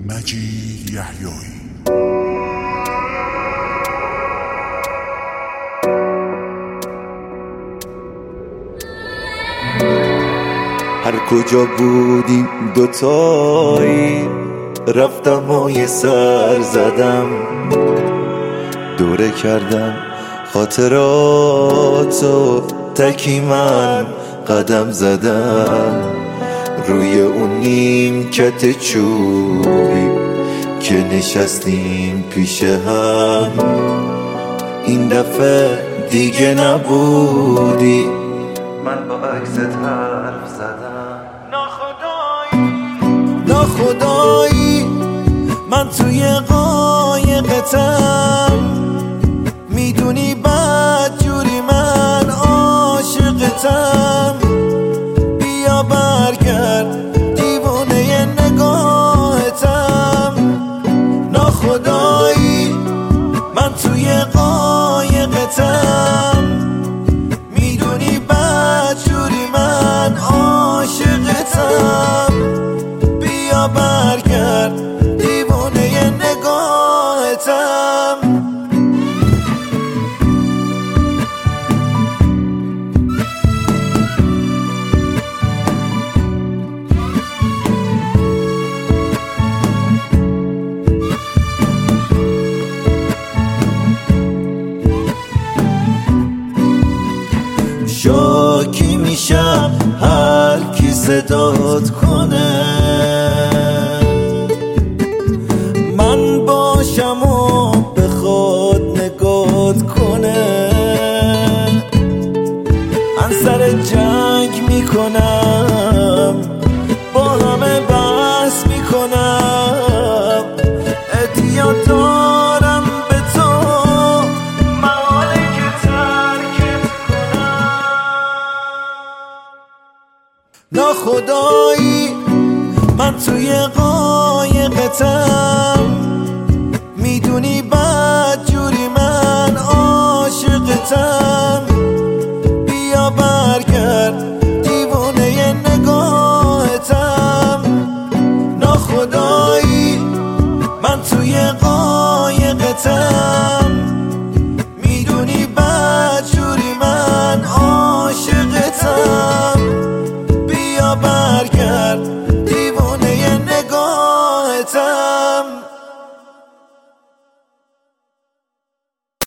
مجید یحیایی. هر کجا بودیم دوتایی رفتم و یه سر زدم، دوره کردم خاطراتو، تکی من قدم زدم روی اون نیمکت چوبی که نشستیم پیش هم. این دفعه دیگه نبودی، من با عکست حرف زدم. ناخدایی من توی قایقتم، میدونی بدجوری من عاشقتم. بیا برگرد دیوونه نگاهتم. ناخدایی من توی قایقتم، میدونی بدجوری من عاشقتم. بیا برگرد دیوونه نگاهتم. شاکی میشم هر کی صدات کنه، من باشم و بخواد نگات کنه. من سر جنگ میکنم، با همه بحث میکنم. اعتیاد دارم به تو، محاله که ترکت کنم. ناخدایی من توی قایقتم، میدونی بدجوری من عاشقتم.